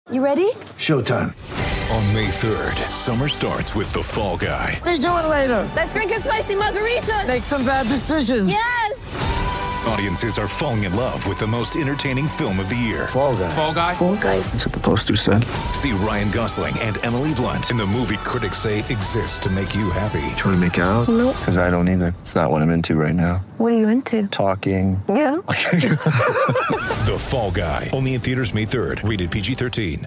You ready? Showtime. On May 3rd, summer starts with The Fall Guy. Let's do it later. Let's drink a spicy margarita. Make some bad decisions. Yes! Audiences are falling in love with the most entertaining film of the year. Fall Guy. Fall Guy? Fall guy. That's what the poster said. See Ryan Gosling and Emily Blunt in the movie critics say exists to make you happy. Trying to make it out? Nope. Because I don't either. It's not what I'm into right now. What are you into? Talking. Yeah. The Fall Guy. Only in theaters May 3rd. Rated PG-13.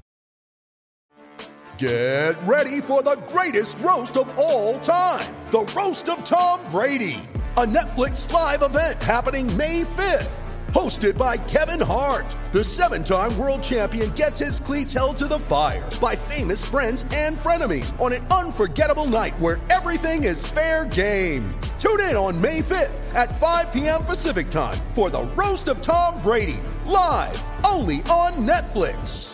Get ready for the greatest roast of all time. The Roast of Tom Brady. A Netflix live event happening May 5th. Hosted by Kevin Hart. The 7-time world champion gets his cleats held to the fire by famous friends and frenemies on an unforgettable night where everything is fair game. Tune in on May 5th at 5 p.m. Pacific time for the Roast of Tom Brady. Live only on Netflix.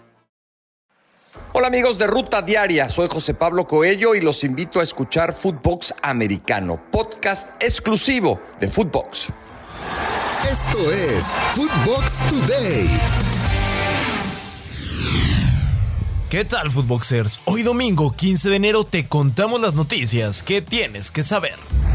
Hola amigos de Ruta Diaria, soy José Pablo Coello y los invito a escuchar Footbox Americano, podcast exclusivo de Footbox. Esto es Footbox Today. ¿Qué tal, Footboxers? Hoy domingo 15 de enero te contamos las noticias que tienes que saber.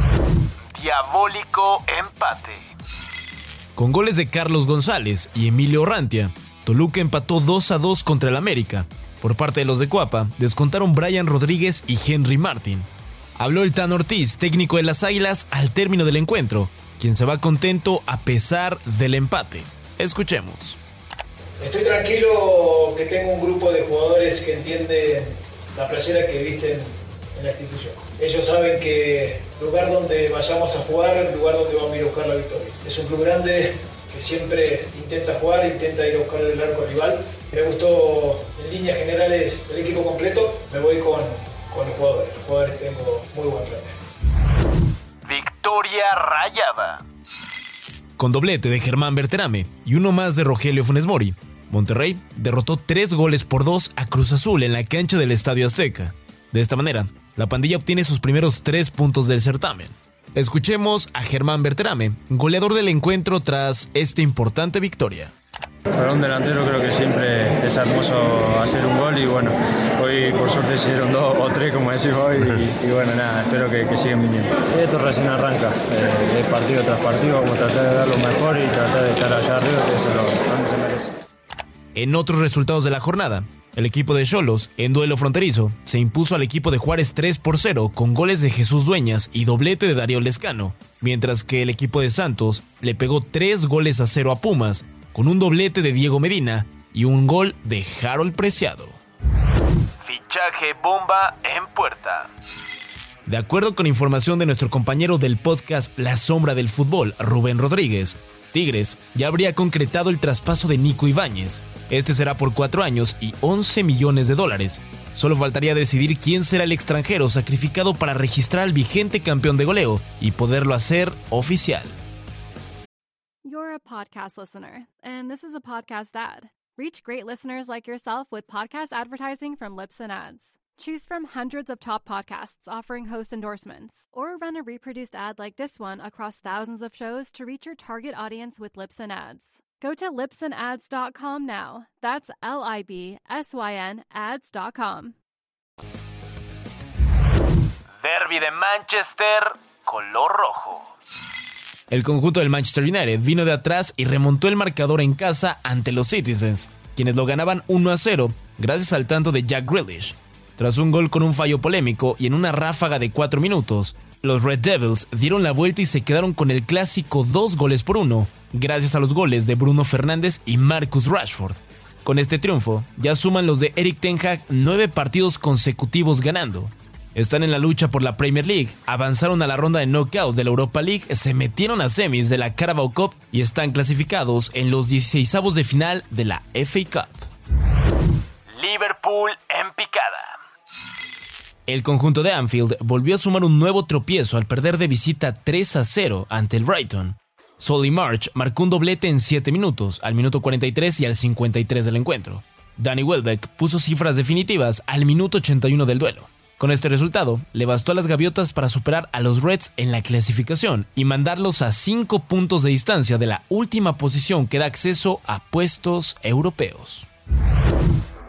Diabólico empate. Con goles de Carlos González y Emilio Orrantia, Toluca empató 2-2 contra el América. Por parte de los de Cuapa, descontaron Brian Rodríguez y Henry Martin. Habló el Tan Ortiz, técnico de las Águilas, al término del encuentro, quien se va contento a pesar del empate. Escuchemos. Estoy tranquilo que tengo un grupo de jugadores que entienden la playera que visten en la institución. Ellos saben que el lugar donde vayamos a jugar es el lugar donde vamos a ir a buscar la victoria. Es un club grande que siempre intenta jugar, intenta ir a buscar el arco rival. Me gustó en líneas generales el equipo completo. Me voy con los jugadores. Los jugadores tengo muy buen plantel. Victoria rayada. Con doblete de Germán Berterame y uno más de Rogelio Funes Mori, Monterrey derrotó 3-2 a Cruz Azul en la cancha del Estadio Azteca. De esta manera, la pandilla obtiene sus primeros 3 puntos del certamen. Escuchemos a Germán Berterame, goleador del encuentro tras esta importante victoria. Para un delantero creo que siempre es hermoso hacer un gol y bueno, hoy por suerte se dieron 2 o 3 como decís hoy y bueno, nada, espero que sigan viniendo. Esto recién arranca, de partido tras partido vamos a tratar de dar lo mejor y tratar de estar allá arriba, que eso es lo que se merece. En otros resultados de la jornada, el equipo de Xolos, en duelo fronterizo, se impuso al equipo de Juárez 3-0 con goles de Jesús Dueñas y doblete de Darío Lescano, mientras que el equipo de Santos le pegó 3-0 a Pumas, con un doblete de Diego Medina y un gol de Harold Preciado. Fichaje bomba en puerta. De acuerdo con información de nuestro compañero del podcast La Sombra del Fútbol, Rubén Rodríguez, Tigres ya habría concretado el traspaso de Nico Ibáñez. Este será por 4 años y $11 millones. Solo faltaría decidir quién será el extranjero sacrificado para registrar al vigente campeón de goleo y poderlo hacer oficial. You're a podcast listener, and this is a podcast ad. Reach great listeners like yourself with podcast advertising from Libsyn Ads. Choose from hundreds of top podcasts offering host endorsements, or run a reproduced ad like this one across thousands of shows to reach your target audience with Libsyn Ads. Go to libsynads.com now. That's LIBSYN ads.com. Derby de Manchester, color rojo. El conjunto del Manchester United vino de atrás y remontó el marcador en casa ante los Citizens, quienes lo ganaban 1-0 gracias al tanto de Jack Grealish. Tras un gol con un fallo polémico y en una ráfaga de 4 minutos, los Red Devils dieron la vuelta y se quedaron con el clásico 2-1, gracias a los goles de Bruno Fernández y Marcus Rashford. Con este triunfo, ya suman los de Erik ten Hag 9 partidos consecutivos ganando. Están en la lucha por la Premier League, avanzaron a la ronda de knockouts de la Europa League, se metieron a semis de la Carabao Cup y están clasificados en los 16avos de final de la FA Cup. Liverpool en picada. El conjunto de Anfield volvió a sumar un nuevo tropiezo al perder de visita 3-0 ante el Brighton. Solly March marcó un doblete en 7 minutos, al minuto 43 y al 53 del encuentro. Danny Welbeck puso cifras definitivas al minuto 81 del duelo. Con este resultado, le bastó a las Gaviotas para superar a los Reds en la clasificación y mandarlos a 5 puntos de distancia de la última posición que da acceso a puestos europeos.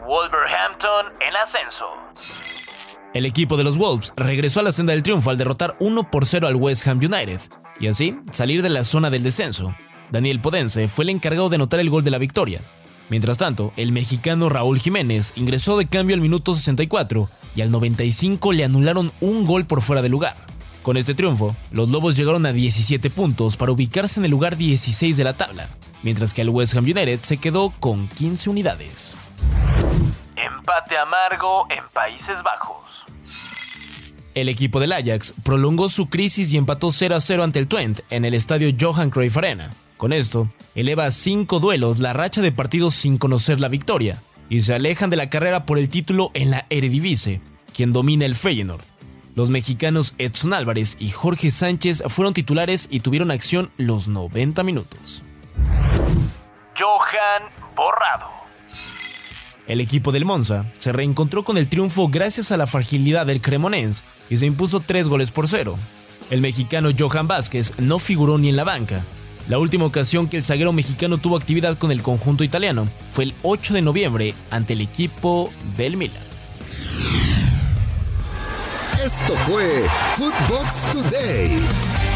Wolverhampton en ascenso. El equipo de los Wolves regresó a la senda del triunfo al derrotar 1-0 al West Ham United y así salir de la zona del descenso. Daniel Podence fue el encargado de anotar el gol de la victoria. Mientras tanto, el mexicano Raúl Jiménez ingresó de cambio al minuto 64 y al 95 le anularon un gol por fuera de lugar. Con este triunfo, los Lobos llegaron a 17 puntos para ubicarse en el lugar 16 de la tabla, mientras que el West Ham United se quedó con 15 unidades. Empate amargo en Países Bajos. El equipo del Ajax prolongó su crisis y empató 0-0 ante el Twente en el estadio Johan Cruyff Arena. Con esto, eleva a 5 duelos la racha de partidos sin conocer la victoria y se alejan de la carrera por el título en la Eredivisie, quien domina el Feyenoord. Los mexicanos Edson Álvarez y Jorge Sánchez fueron titulares y tuvieron acción los 90 minutos. Johan borrado. El equipo del Monza se reencontró con el triunfo gracias a la fragilidad del Cremonense y se impuso 3-0. El mexicano Johan Vázquez no figuró ni en la banca. La última ocasión que el zaguero mexicano tuvo actividad con el conjunto italiano fue el 8 de noviembre ante el equipo del Milan. Esto fue Footbox Today.